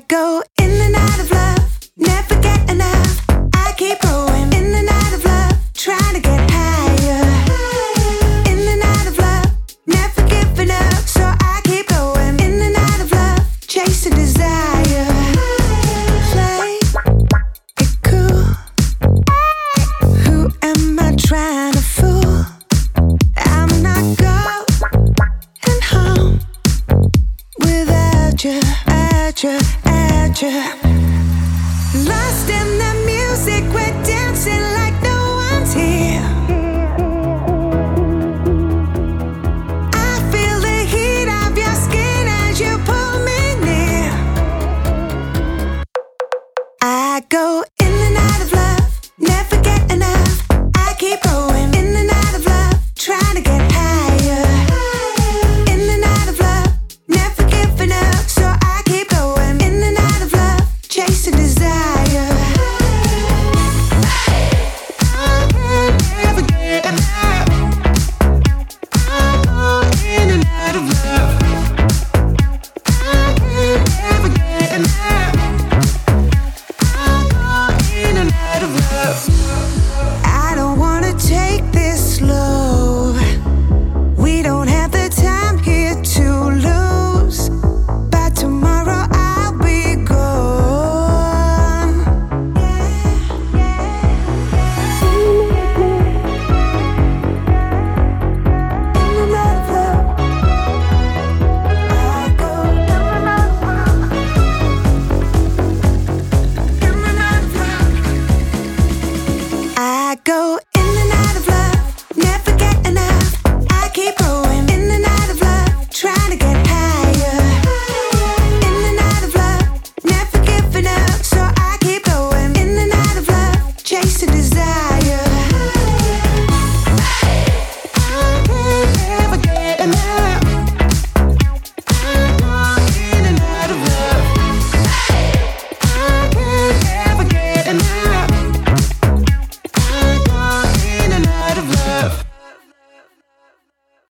go in and out of love, never get enough. I keep going in and out of love, trying to get higher. In and out of love, never giving up, so I keep going in and out of love, chasing desire. Play it cool. Who am I trying to fool? I'm not going home without you, at you. Lost in the music, we're dancing